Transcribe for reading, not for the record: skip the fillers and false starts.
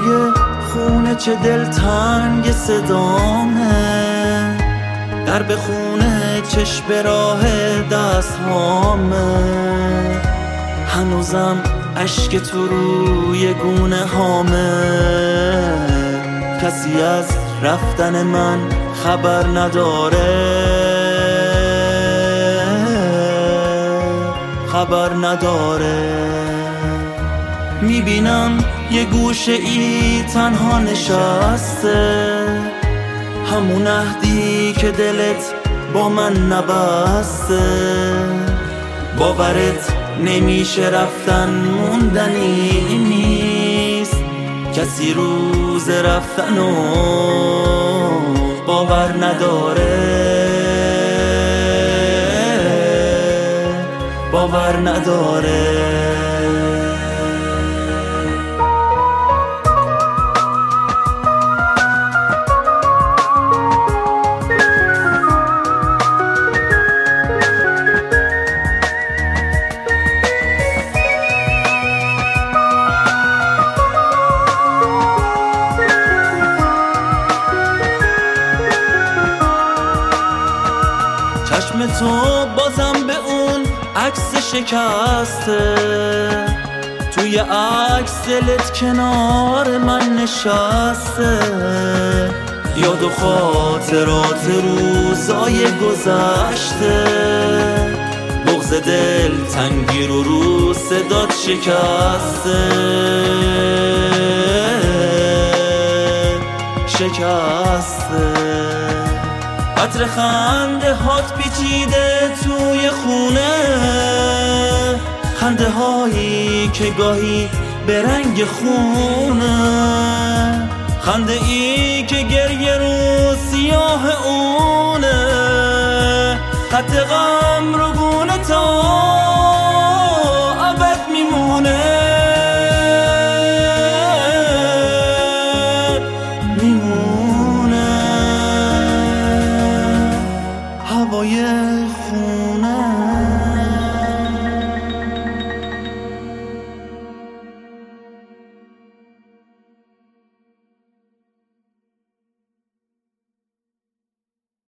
توی خونه چه دلتنگ صدامه، درب خونه چشم به راه دست هامه، هنوزم اشک تو روی گونه هامه، کسی از رفتن من خبر نداره، خبر نداره. میبینم یه گوشه ای تنها نشسته، همون عهدی که دلت با من نبسته، باورت نمیشه رفتن موندنی نیست، کسی روز رفتنو باور نداره، باور نداره. چشم تو بازم به اون عکس شکسته، توی عکس دلت کنار من نشسته، یاد و خاطرات روزای گذشته، بغض دل تنگی رو صدات شکسته، شکسته. عطر خنده هات پیچیده توی خونه، خنده هایی که گاهی به رنگ خونه، خنده ای که گریه رو سیاه اونه، خط غم رو